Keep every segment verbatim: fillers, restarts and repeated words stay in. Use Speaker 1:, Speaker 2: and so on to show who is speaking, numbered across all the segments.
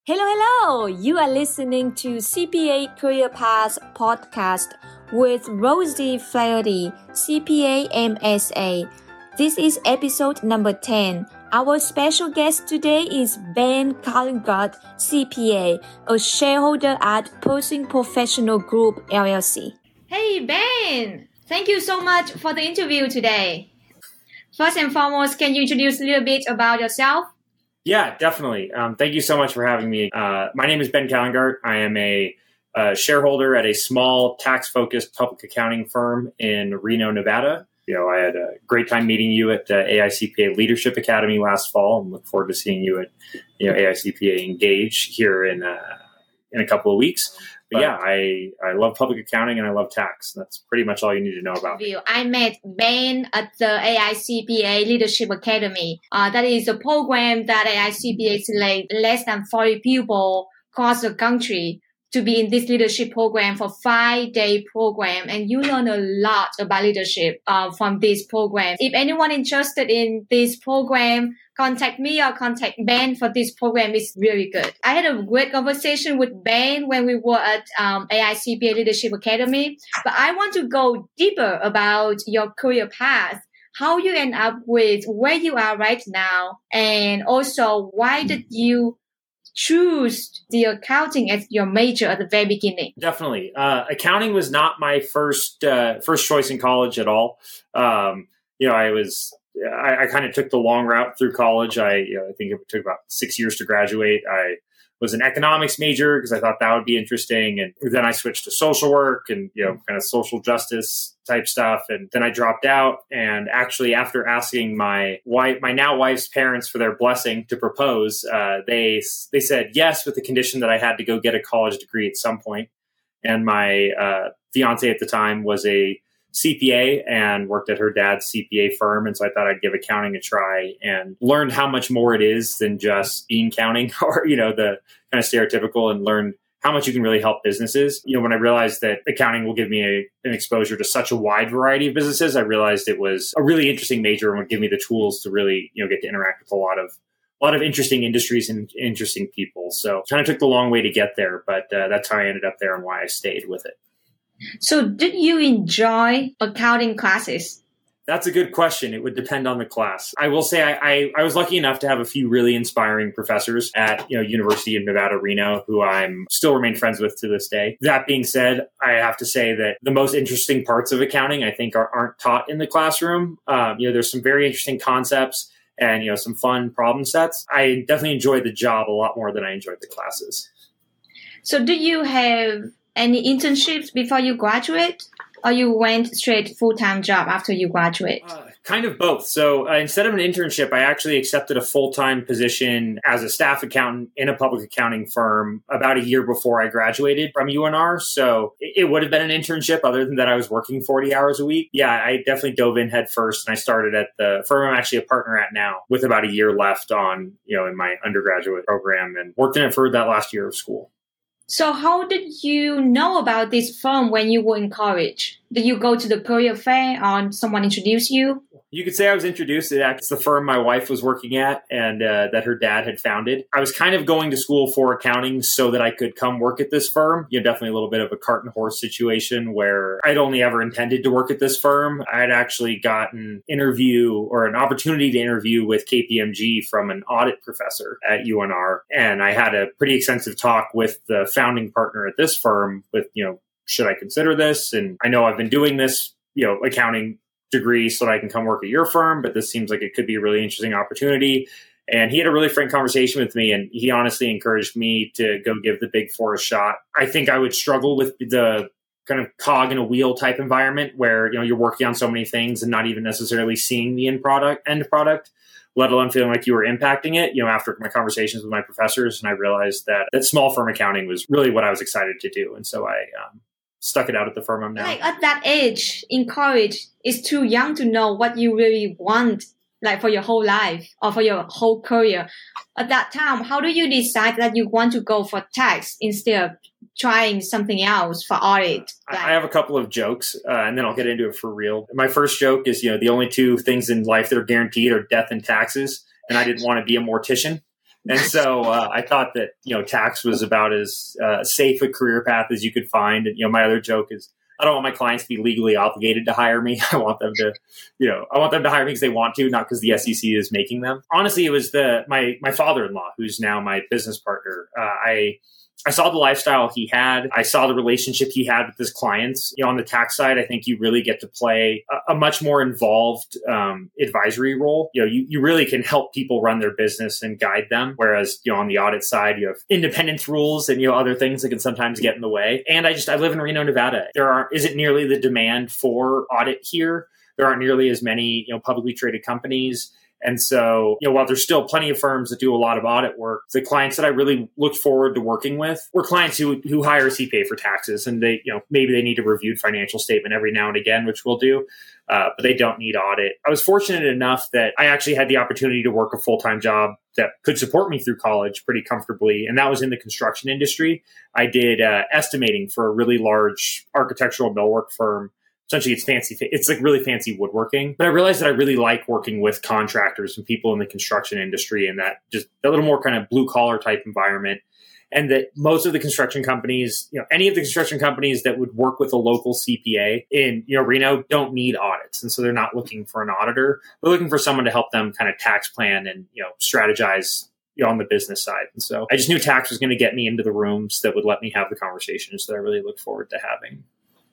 Speaker 1: Hello, hello! You are listening to C P A Career Path podcast with Rosie Flaherty, C P A M S A. This is episode number ten. Our special guest today is Ben Cahlengart, C P A, a shareholder at Pershing Professional Group, L L C. Hey, Ben! Thank you so much for the interview today. First and foremost, can you introduce a little bit about yourself?
Speaker 2: Yeah, definitely. Um, thank you so much for having me. Uh, my name is Ben Cahlengart. I am a, a shareholder at a small tax-focused public accounting firm in Reno, Nevada. You know, I had a great time meeting you at the A I C P A Leadership Academy last fall, and look forward to seeing you at you know A I C P A Engage here in uh, in a couple of weeks. But yeah, I, I love public accounting and I love tax. That's pretty much all you need to know about me.
Speaker 1: I met Ben at the A I C P A Leadership Academy. Uh, that is a program that A I C P A selects less than forty people across the country to be in this leadership program for five-day program. And you learn a lot about leadership uh, from this program. If anyone interested in this program, contact me or contact Ben for this program. It's really good. I had a great conversation with Ben when we were at um, A I C P A Leadership Academy. But I want to go deeper about your career path, how you end up with where you are right now, and also why did you choose the accounting as your major at the very beginning?
Speaker 2: Definitely. Uh, accounting was not my first uh, first choice in college at all. Um, you know, I was I, I kind of took the long route through college. I you know, I think it took about six years to graduate. I was an economics major because I thought that would be interesting. And then I switched to social work and, you know, kind of social justice type stuff. And then I dropped out. And actually, after asking my wife, my now wife's parents for their blessing to propose, uh, they, they said yes, with the condition that I had to go get a college degree at some point. And my uh, fiance at the time was a C P A and worked at her dad's C P A firm. And so I thought I'd give accounting a try and learned how much more it is than just bean counting or, you know, the kind of stereotypical, and learned how much you can really help businesses. You know, when I realized that accounting will give me a, an exposure to such a wide variety of businesses, I realized it was a really interesting major and would give me the tools to really, you know, get to interact with a lot of a lot of interesting industries and interesting people. So kind of took the long way to get there, but uh, that's how I ended up there and why I stayed with it.
Speaker 1: So did you enjoy accounting classes?
Speaker 2: That's a good question. It would depend on the class. I will say I, I, I was lucky enough to have a few really inspiring professors at you know University of Nevada, Reno, who I'm still remain friends with to this day. That being said, I have to say that the most interesting parts of accounting, I think, are, aren't taught in the classroom. Um, you know, there's some very interesting concepts and you know some fun problem sets. I definitely enjoyed the job a lot more than I enjoyed the classes.
Speaker 1: So do you have any internships before you graduate, or you went straight full-time job after you graduate?
Speaker 2: Uh, kind of both. So uh, instead of an internship, I actually accepted a full-time position as a staff accountant in a public accounting firm about a year before I graduated from U N R. So it, it would have been an internship other than that I was working forty hours a week. Yeah, I definitely dove in head first, and I started at the firm I'm actually a partner at now with about a year left on, you know, in my undergraduate program, and worked in it for that last year of school.
Speaker 1: So how did you know about this firm when you were in college? Did you go to the career fair or someone introduced you?
Speaker 2: You could say I was introduced. It's the firm my wife was working at and uh, that her dad had founded. I was kind of going to school for accounting so that I could come work at this firm. You know, definitely a little bit of a cart and horse situation where I'd only ever intended to work at this firm. I'd actually gotten an interview or an opportunity to interview with K P M G from an audit professor at U N R. And I had a pretty extensive talk with the founding partner at this firm with, you know, should I consider this? And I know I've been doing this, you know, accounting degree so that I can come work at your firm, but this seems like it could be a really interesting opportunity. And he had a really frank conversation with me, and he honestly encouraged me to go give the Big Four a shot. I think I would struggle with the kind of cog in a wheel type environment where, you know, you're working on so many things and not even necessarily seeing the end product, end product, let alone feeling like you were impacting it. You know, after my conversations with my professors, and I realized that that small firm accounting was really what I was excited to do. And so I, um, stuck it out at the firm I'm now.
Speaker 1: Like at that age in college, it's too young to know what you really want, like for your whole life or for your whole career. At that time, how do you decide that you want to go for tax instead of trying something else for audit?
Speaker 2: Like, I have a couple of jokes, uh, and then I'll get into it for real. My first joke is, you know, the only two things in life that are guaranteed are death and taxes, and I didn't want to be a mortician. And so uh, I thought that, you know, tax was about as uh, safe a career path as you could find. And, you know, my other joke is I don't want my clients to be legally obligated to hire me. I want them to, you know, I want them to hire me because they want to, not because the S E C is making them. Honestly, it was the my my father-in-law, who's now my business partner. Uh, I I saw the lifestyle he had. I saw the relationship he had with his clients. You know, on the tax side, I think you really get to play a, a much more involved um, advisory role. You know, you, you really can help people run their business and guide them. Whereas, you know, on the audit side, you have independence rules and, you know, other things that can sometimes get in the way. And I just, I live in Reno, Nevada. There aren't, isn't nearly the demand for audit here. There aren't nearly as many, you know, publicly traded companies. And so, you know, while there's still plenty of firms that do a lot of audit work, the clients that I really looked forward to working with were clients who who hire a C P A for taxes. And they, you know, maybe they need a reviewed financial statement every now and again, which we'll do, uh, but they don't need audit. I was fortunate enough that I actually had the opportunity to work a full-time job that could support me through college pretty comfortably. And that was in the construction industry. I did uh, estimating for a really large architectural millwork firm. Essentially, it's fancy. It's like really fancy woodworking. But I realized that I really like working with contractors and people in the construction industry, and that just a little more kind of blue collar type environment. And that most of the construction companies, you know, any of the construction companies that would work with a local C P A in, you know, Reno don't need audits. And so they're not looking for an auditor. They're looking for someone to help them kind of tax plan and, you know, strategize, you know, on the business side. And so I just knew tax was going to get me into the rooms that would let me have the conversations that I really look forward to having.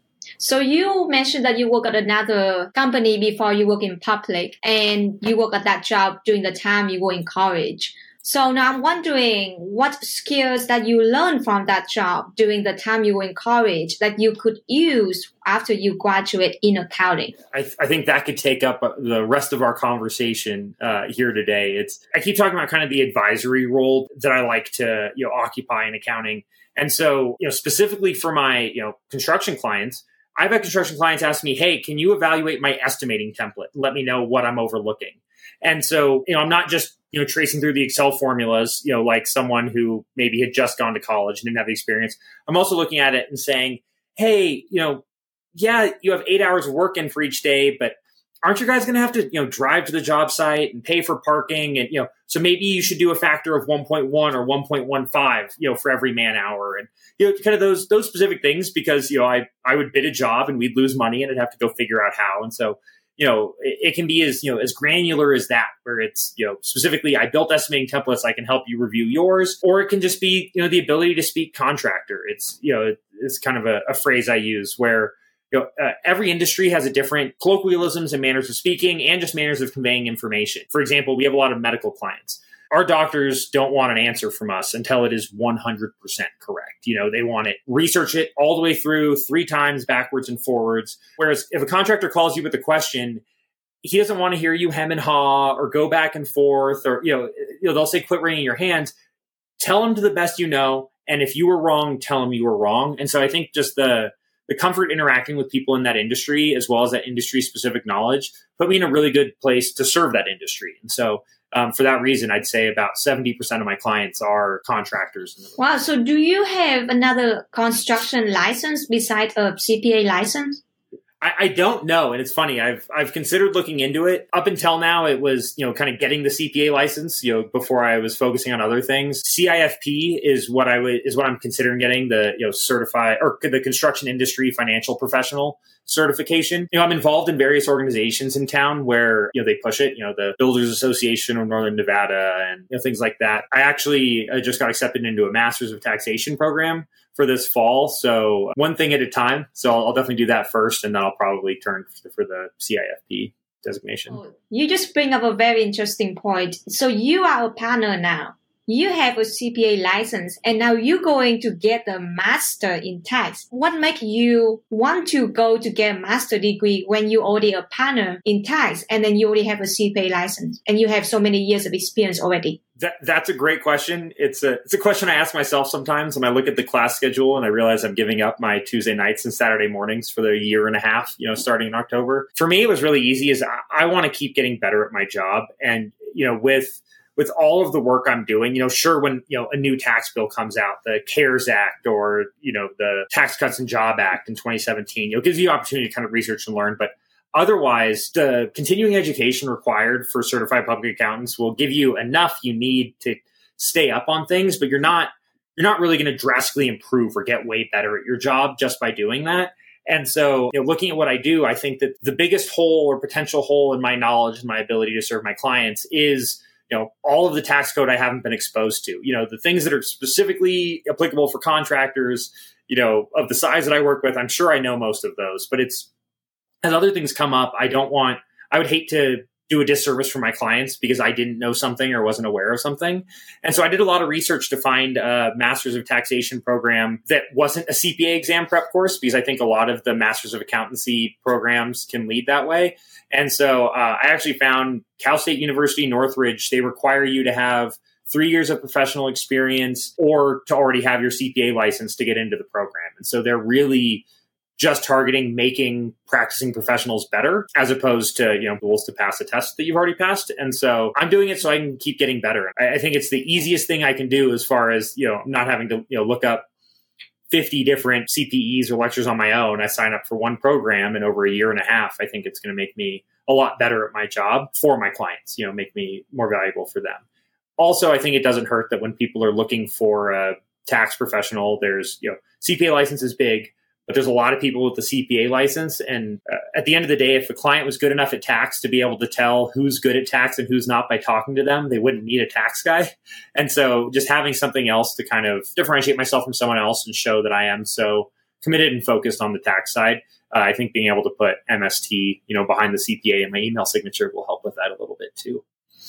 Speaker 1: So you mentioned that you work at another company before you work in public, and you work at that job during the time you were in college. So now I'm wondering what skills that you learned from that job during the time you were in college that you could use after you graduate in accounting.
Speaker 2: I, th- I think that could take up the rest of our conversation uh, here today. It's I keep talking about kind of the advisory role that I like to, you know, occupy in accounting. And so, you know, specifically for my, you know, construction clients, I've had construction clients ask me, hey, can you evaluate my estimating template? Let me know what I'm overlooking. And so, you know, I'm not just, you know, tracing through the Excel formulas, you know, like someone who maybe had just gone to college and didn't have the experience. I'm also looking at it and saying, hey, you know, yeah, you have eight hours of work in for each day, but aren't you guys going to have to, you know, drive to the job site and pay for parking? And, you know, so maybe you should do a factor of one point one or one point one five, you know, for every man hour. And, you know, kind of those, those specific things, because, you know, I, I would bid a job and we'd lose money and I'd have to go figure out how. And so, you know, it, it can be as, you know, as granular as that, where it's, you know, specifically, I built estimating templates. I can help you review yours, or it can just be, you know, the ability to speak contractor. It's, you know, it's kind of a, a phrase I use where, you know, uh, every industry has a different colloquialisms and manners of speaking and just manners of conveying information. For example, we have a lot of medical clients. Our doctors don't want an answer from us until it is one hundred percent correct. You know, they want it, research it all the way through three times backwards and forwards. Whereas if a contractor calls you with a question, he doesn't want to hear you hem and haw or go back and forth, or, you know, you know, they'll say, quit wringing your hands. Tell them to the best you know. And if you were wrong, tell them you were wrong. And so I think just the, the comfort interacting with people in that industry, as well as that industry specific knowledge, put me in a really good place to serve that industry. And so um, for that reason, I'd say about seventy percent of my clients are contractors.
Speaker 1: Wow. So do you have another construction license besides a C P A license?
Speaker 2: I, I don't know. And it's funny. I've, I've considered looking into it. Up until now, it was, you know, kind of getting the C P A license, you know, before I was focusing on other things. C I F P is what I would, is what I'm considering getting, the, you know, certified, or the construction industry financial professional certification. You know, I'm involved in various organizations in town where, you know, they push it, you know, the Builders Association of Northern Nevada and, you know, things like that. I actually I just got accepted into a Masters of Taxation program for this fall. So one thing at a time. So I'll, I'll definitely do that first, and then I'll probably turn for the C I F P designation.
Speaker 1: Oh, you just bring up a very interesting point. So you are a partner now. You have a C P A license, and now you're going to get the master in tax. What makes you want to go to get a master degree when you're already a partner in tax, and then you already have a C P A license, and you have so many years of experience already?
Speaker 2: That, that's a great question. It's a it's a question I ask myself sometimes when I look at the class schedule and I realize I'm giving up my Tuesday nights and Saturday mornings for the year and a half, you know, starting in October. For me, it was really easy. Is I, I want to keep getting better at my job, and you know, with with all of the work I'm doing, you know, sure, when, you know, a new tax bill comes out, the CARES Act or, you know, the Tax Cuts and Job Act in twenty seventeen, you know, it gives you the opportunity to kind of research and learn. But otherwise, the continuing education required for certified public accountants will give you enough you need to stay up on things, but you're not you're not really going to drastically improve or get way better at your job just by doing that. And so, you know, looking at what I do, I think that the biggest hole or potential hole in my knowledge and my ability to serve my clients is, you know, all of the tax code I haven't been exposed to. You know, the things that are specifically applicable for contractors, you know, of the size that I work with, I'm sure I know most of those. But it's, as other things come up, I don't want, I would hate to do a disservice for my clients because I didn't know something or wasn't aware of something. And so I did a lot of research to find a Masters of Taxation program that wasn't a C P A exam prep course, because I think a lot of the Masters of Accountancy programs can lead that way. And so uh, I actually found Cal State University, Northridge, they require you to have three years of professional experience or to already have your C P A license to get into the program. And so they're really just targeting making practicing professionals better, as opposed to, you know, goals to pass a test that you've already passed. And so I'm doing it so I can keep getting better. I, I think it's the easiest thing I can do as far as, you know, not having to, you know, look up fifty different C P Es or lectures on my own. I sign up for one program, and over a year and a half, I think it's going to make me a lot better at my job for my clients, you know, make me more valuable for them. Also, I think it doesn't hurt that when people are looking for a tax professional, there's, you know, C P A license is big, but there's a lot of people with the C P A license. And uh, at the end of the day, if the client was good enough at tax to be able to tell who's good at tax and who's not by talking to them, they wouldn't need a tax guy. And so just having something else to kind of differentiate myself from someone else and show that I am so committed and focused on the tax side, uh, I think being able to put M S T, you know, behind the C P A in my email signature will help with that a little bit too.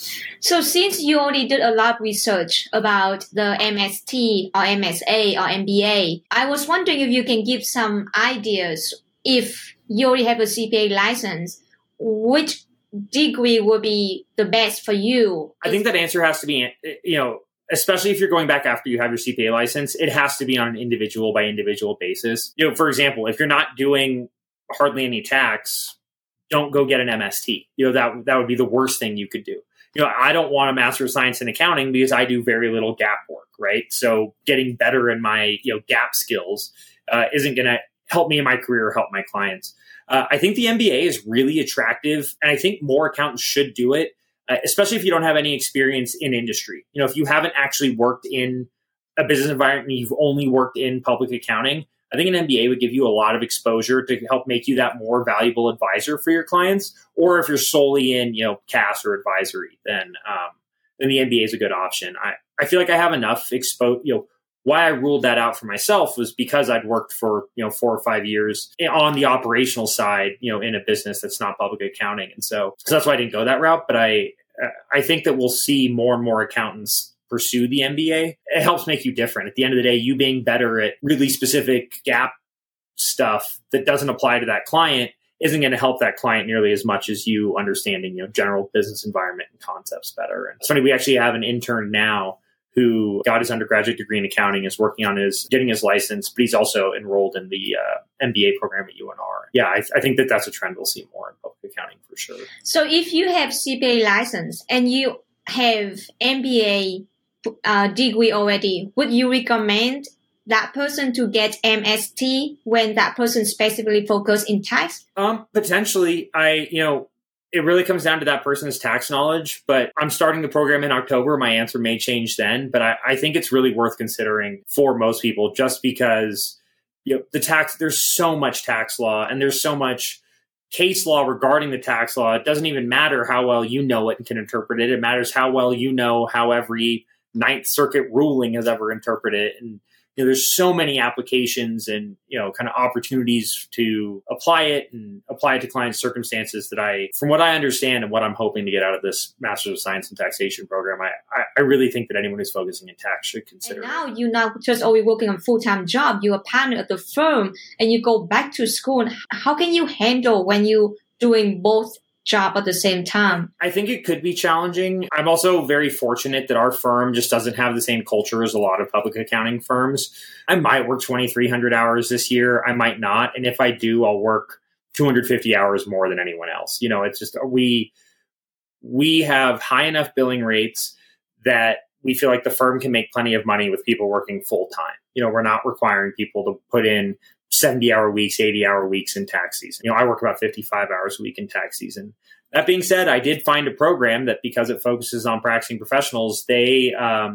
Speaker 1: So since you already did a lot of research about the M S T or M S A or M B A, I was wondering if you can give some ideas. If you already have a C P A license, which degree would be the best for you?
Speaker 2: I think that answer has to be, you know, especially if you're going back after you have your C P A license, it has to be on an individual by individual basis. You know, for example, if you're not doing hardly any tax, don't go get an M S T. You know, that that would be the worst thing you could do. You know, I don't want a Master of Science in Accounting because I do very little gap work, right? So getting better in my, you know, gap skills uh, isn't going to help me in my career or help my clients. Uh, I think the M B A is really attractive, and I think more accountants should do it, uh, especially if you don't have any experience in industry. You know, if you haven't actually worked in a business environment, you've only worked in public accounting, I think an M B A would give you a lot of exposure to help make you that more valuable advisor for your clients. Or if you're solely in, you know, C A S or advisory, then um, then the M B A is a good option. I, I feel like I have enough expo. You know, why I ruled that out for myself was because I'd worked for, you know, four or five years on the operational side, you know, in a business that's not public accounting, and so, so that's why I didn't go that route. But I I think that we'll see more and more accountants pursue the M B A. It helps make you different. At the end of the day, you being better at really specific gap stuff that doesn't apply to that client isn't going to help that client nearly as much as you understanding, you know, general business environment and concepts better. And it's funny, we actually have an intern now who got his undergraduate degree in accounting, is working on his getting his license, but he's also enrolled in the uh, M B A program at U N R. Yeah, I, I think that that's a trend we'll see more in public accounting for sure.
Speaker 1: So if you have C P A license and you have M B A Uh, degree already, would you recommend that person to get M S T when that person specifically focus in tax?
Speaker 2: Um, potentially. I, you know, it really comes down to that person's tax knowledge, but I'm starting the program in October. My answer may change then, but I, I think it's really worth considering for most people, just because, you know, the tax, there's so much tax law and there's so much case law regarding the tax law. It doesn't even matter how well you know it and can interpret it. It matters how well you know how every Ninth Circuit ruling has ever interpreted it. And, you know, there's so many applications and, you know, kind of opportunities to apply it and apply it to clients' circumstances that I, from what I understand and what I'm hoping to get out of this Master's of Science in Taxation program, I, I, I really think that anyone who's focusing in tax should consider
Speaker 1: and now
Speaker 2: it.
Speaker 1: you're not just always working on a full-time job, you're a partner at the firm and you go back to school. And how can you handle when you're doing both job at the same time?
Speaker 2: I think it could be challenging. I'm also very fortunate that our firm just doesn't have the same culture as a lot of public accounting firms. I might work twenty-three hundred hours this year. I might not. And if I do, I'll work two hundred fifty hours more than anyone else. You know, it's just, we, we have high enough billing rates that we feel like the firm can make plenty of money with people working full time. You know, we're not requiring people to put in seventy hour weeks, eighty hour weeks in tax season. You know, I work about fifty-five hours a week in tax season. That being said, I did find a program that, because it focuses on practicing professionals, they, um,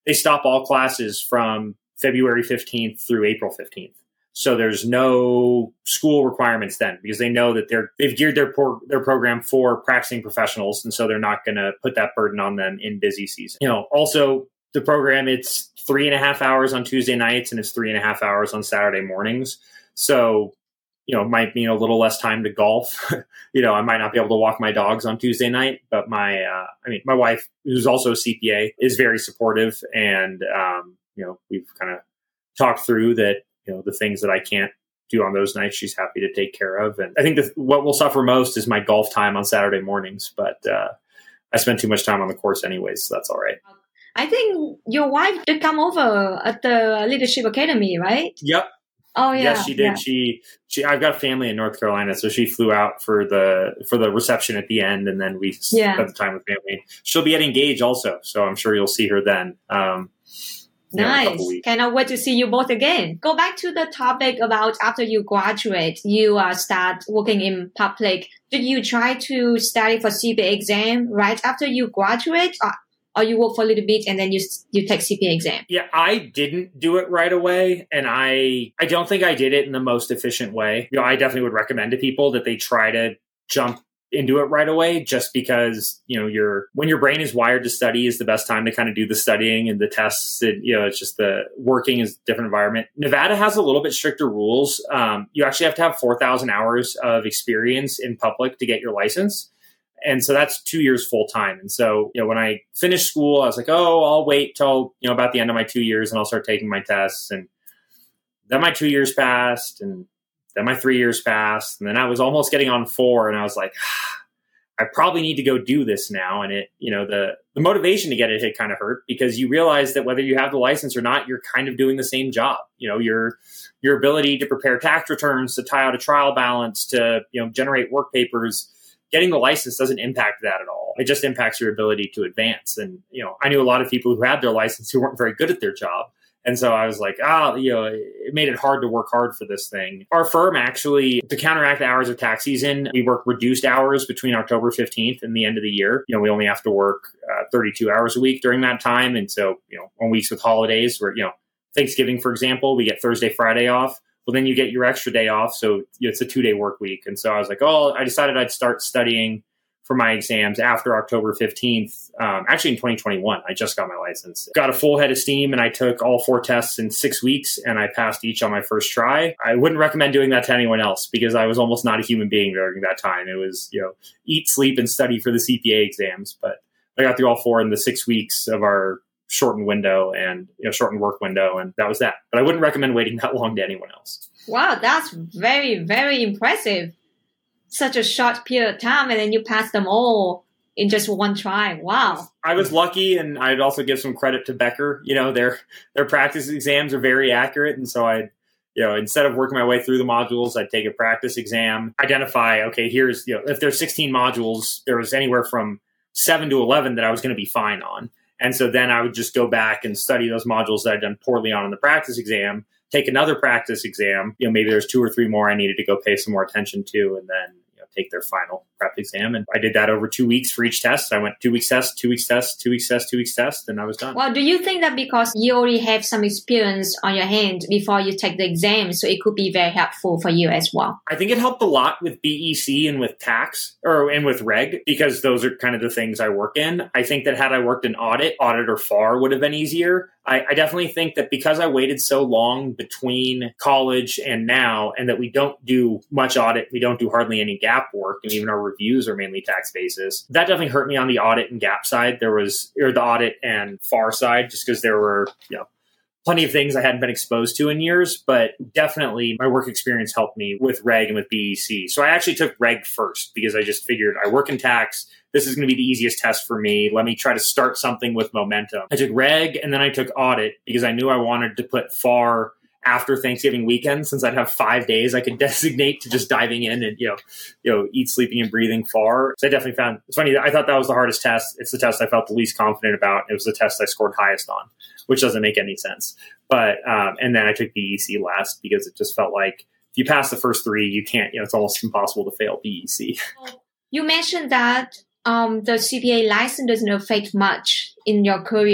Speaker 2: they stop all classes from February fifteenth through April fifteenth. So there's no school requirements then because they know that they're, they've geared their por- their program for practicing professionals. And so they're not going to put that burden on them in busy season. You know, also the program, it's three and a half hours on Tuesday nights and it's three and a half hours on Saturday mornings. So, you know, it might mean a little less time to golf. You know, I might not be able to walk my dogs on Tuesday night, but my, uh, I mean, my wife, who's also a C P A, is very supportive. And, um, you know, we've kind of talked through that, you know, the things that I can't do on those nights, she's happy to take care of. And I think that what will suffer most is my golf time on Saturday mornings, but uh, I spend too much time on the course anyways, so that's all right.
Speaker 1: I think your wife did come over at the Leadership Academy, right?
Speaker 2: Yep.
Speaker 1: Oh yeah.
Speaker 2: Yes, she did.
Speaker 1: Yeah.
Speaker 2: She, she, I've got family in North Carolina, so she flew out for the, for the reception at the end. And then we
Speaker 1: Yeah.
Speaker 2: spent the time with family. She'll be at Engage also. So I'm sure you'll see her then. Um, you know, in a couple
Speaker 1: Nice.
Speaker 2: weeks.
Speaker 1: Cannot wait to see you both again. Go back to the topic about after you graduate, you uh, start working in public. Did you try to study for C P A exam right after you graduate, or, or you work for a little bit and then you you take C P A exam?
Speaker 2: Yeah, I didn't do it right away, and I I don't think I did it in the most efficient way. You know, I definitely would recommend to people that they try to jump into it right away, just because, you know, your when your brain is wired to study is the best time to kind of do the studying and the tests. And, you know, it's just the working is a different environment. Nevada has a little bit stricter rules. Um, you actually have to have four thousand hours of experience in public to get your license. And so that's two years full time. And so, you know, when I finished school, I was like, oh, I'll wait till, you know, about the end of my two years and I'll start taking my tests. And then my two years passed and then my three years passed. And then I was almost getting on four and I was like, ah, I probably need to go do this now. And it, you know, the, the motivation to get it, it kind of hurt because you realize that whether you have the license or not, you're kind of doing the same job. You know, your, your ability to prepare tax returns, to tie out a trial balance, to, you know, generate work papers, getting the license doesn't impact that at all. It just impacts your ability to advance. And, you know, I knew a lot of people who had their license who weren't very good at their job. And so I was like, ah, oh, you know, it made it hard to work hard for this thing. Our firm actually, to counteract the hours of tax season, we work reduced hours between October fifteenth and the end of the year. You know, we only have to work uh, thirty-two hours a week during that time. And so, you know, on weeks with holidays where, you know, Thanksgiving, for example, we get Thursday, Friday off. Well, then you get your extra day off. So it's a two day work week. And so I was like, oh, I decided I'd start studying for my exams after October fifteenth. Um, actually, in twenty twenty-one, I just got my license. Got a full head of steam, and I took all four tests in six weeks, and I passed each on my first try. I wouldn't recommend doing that to anyone else because I was almost not a human being during that time. It was, you know, eat, sleep, and study for the C P A exams. But I got through all four in the six weeks of our shortened window and, you know, shortened work window, and that was that. But I wouldn't recommend waiting that long to anyone else.
Speaker 1: Wow, that's very, very impressive. Such a short period of time, and then you pass them all in just one try. Wow.
Speaker 2: I was lucky, and I'd also give some credit to Becker. You know, their their practice exams are very accurate, and so I, you know, instead of working my way through the modules, I'd take a practice exam, identify, okay, here's, you know, if there's sixteen modules, there was anywhere from seven to eleven that I was going to be fine on. And so then I would just go back and study those modules that I'd done poorly on in the practice exam, take another practice exam. You know, maybe there's two or three more I needed to go pay some more attention to, and then, you know, take their final prep exam. And I did that over two weeks for each test. I went two weeks test, two weeks test, two weeks test, two weeks test, and I was done.
Speaker 1: Well, do you think that because you already have some experience on your hand before you take the exam, so it could be very helpful for you as well?
Speaker 2: I think it helped a lot with B E C and with tax, or and with reg, because those are kind of the things I work in. I think that had I worked in audit, audit or F A R would have been easier. I, I definitely think that because I waited so long between college and now, and that we don't do much audit, we don't do hardly any gap work, and even our reviews are mainly tax basis. That definitely hurt me on the audit and gap side. There was, or the audit and F A R side, just because there were, you know, plenty of things I hadn't been exposed to in years, but definitely my work experience helped me with reg and with B E C. So I actually took reg first because I just figured I work in tax. This is going to be the easiest test for me. Let me try to start something with momentum. I took reg and then I took audit because I knew I wanted to put F A R after Thanksgiving weekend, since I'd have five days I could designate to just diving in and, you know, you know, eat, sleeping, and breathing F A R. So I definitely found, it's funny, I thought that was the hardest test. It's the test I felt the least confident about. It was the test I scored highest on, which doesn't make any sense. But, um, and then I took B E C last because it just felt like if you pass the first three, you can't, you know, it's almost impossible to fail B E C.
Speaker 1: You mentioned that um, the C P A license doesn't affect much in your career.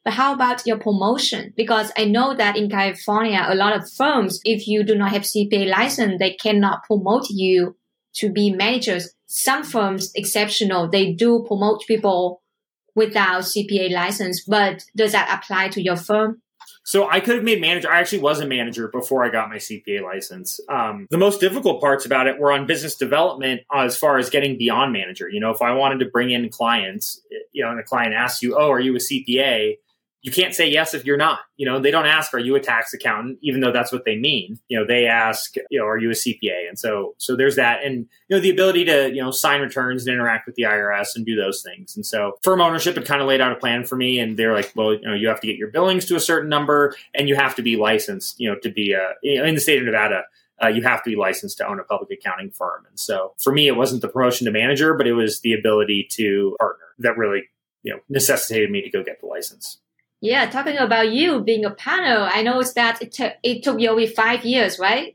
Speaker 1: But how about your promotion? Because I know that in California, a lot of firms, if you do not have C P A license, they cannot promote you to be managers. Some firms, exceptional, they do promote people without C P A license. But does that apply to your firm?
Speaker 2: So I could have made manager. I actually was a manager before I got my C P A license. Um, the most difficult parts about it were on business development as far as getting beyond manager. You know, if I wanted to bring in clients, you know, and a client asks you, oh, are you a C P A? You can't say yes if you're not. You know, they don't ask, are you a tax accountant? Even though that's what they mean. You know, they ask, you know, are you a C P A? And so, so there's that. And, you know, the ability to, you know, sign returns and interact with the I R S and do those things. And so firm ownership had kind of laid out a plan for me. And they're like, well, you know, you have to get your billings to a certain number and you have to be licensed, you know, to be a, you know, in the state of Nevada. Uh, you have to be licensed to own a public accounting firm. And so for me, it wasn't the promotion to manager, but it was the ability to partner that really, you know, necessitated me to go get the license.
Speaker 1: Yeah, talking about you being a partner, I know that it, t- it took you only five years, right?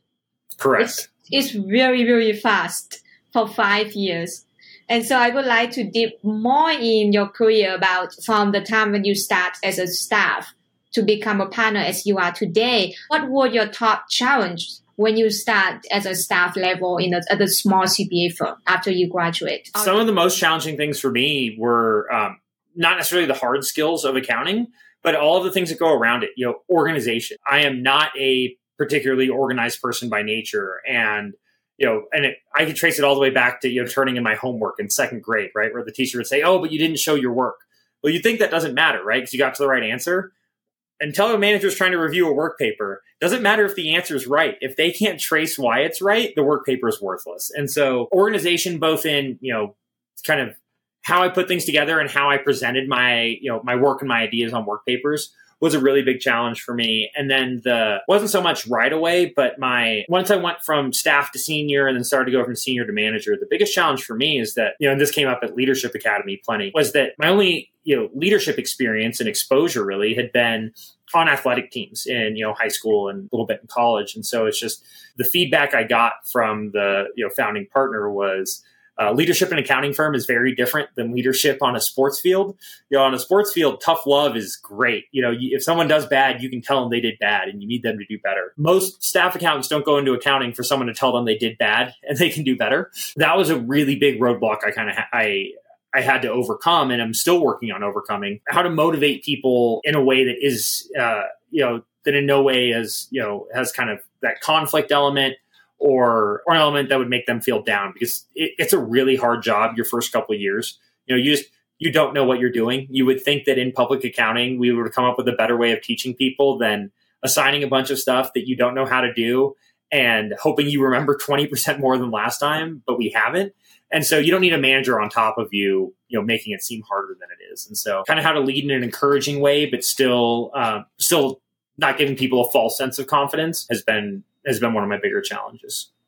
Speaker 2: Correct.
Speaker 1: It's, it's very, very fast for five years. And so I would like to dip more in your career about from the time when you start as a staff to become a partner as you are today. What were your top challenges when you start as a staff level in a, at a small C P A firm after you graduate?
Speaker 2: Some of the most challenging things for me were um, not necessarily the hard skills of accounting, but all of the things that go around it. You know, organization. I am not a particularly organized person by nature. And, you know, and it, I could trace it all the way back to, you know, turning in my homework in second grade, right? Where the teacher would say, oh, but you didn't show your work. Well, you think that doesn't matter, right? Because you got to the right answer. Until a manager is trying to review a work paper, doesn't matter if the answer is right. If they can't trace why it's right, the work paper is worthless. And so organization, both in, you know, kind of how I put things together and how I presented my, you know, my work and my ideas on work papers was a really big challenge for me. And then the wasn't so much right away, but my once I went from staff to senior and then started to go from senior to manager, the biggest challenge for me is that, you know, and this came up at Leadership Academy plenty, was that my only, you know, leadership experience and exposure really had been on athletic teams in, you know, high school and a little bit in college. And so it's just the feedback I got from the, you know, founding partner was, Uh, leadership in an accounting firm is very different than leadership on a sports field. You know, on a sports field, tough love is great. You know, you, if someone does bad, you can tell them they did bad and you need them to do better. Most staff accountants don't go into accounting for someone to tell them they did bad and they can do better. That was a really big roadblock I kind of ha- I I had to overcome, and I'm still working on overcoming. How to motivate people in a way that is, uh, you know, that in no way is, you know, has kind of that conflict element. Or, or an element that would make them feel down, because it, it's a really hard job your first couple of years. You know, you just, you don't know what you're doing. You would think that in public accounting, we would come up with a better way of teaching people than assigning a bunch of stuff that you don't know how to do and hoping you remember twenty percent more than last time, but we haven't. And so you don't need a manager on top of you, you know, making it seem harder than it is. And so kind of how to lead in an encouraging way, but still, um, still not giving people a false sense of confidence has been has been one of my bigger challenges.